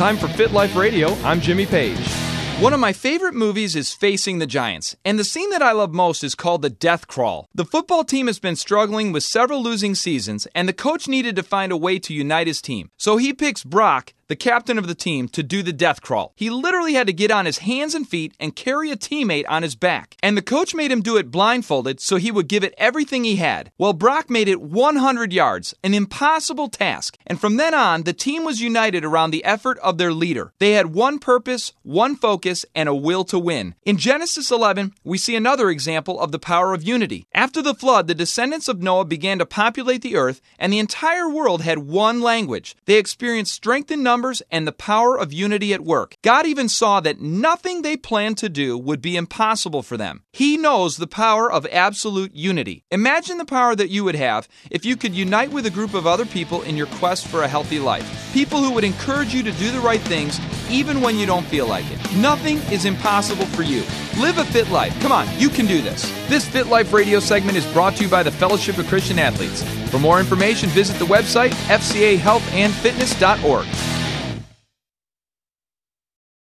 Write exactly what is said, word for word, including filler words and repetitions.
time for Fit Life Radio. I'm Jimmy Page. One of my favorite movies is Facing the Giants, and the scene that I love most is called the Death Crawl. The football team has been struggling with several losing seasons, and the coach needed to find a way to unite his team. So he picks Brock, the captain of the team, to do the death crawl. He literally had to get on his hands and feet and carry a teammate on his back. And the coach made him do it blindfolded so he would give it everything he had. Well, Brock made it one hundred yards, an impossible task. And from then on, the team was united around the effort of their leader. They had one purpose, one focus, and a will to win. In Genesis eleven, we see another example of the power of unity. After the flood, the descendants of Noah began to populate the earth, and the entire world had one language. They experienced strength in numbers and the power of unity at work. God even saw that nothing they planned to do would be impossible for them. He knows the power of absolute unity. Imagine the power that you would have if you could unite with a group of other people in your quest for a healthy life. People who would encourage you to do the right things even when you don't feel like it. Nothing is impossible for you. Live a fit life. Come on, you can do this. This Fit Life radio segment is brought to you by the Fellowship of Christian Athletes. For more information, visit the website f c a health and fitness dot org.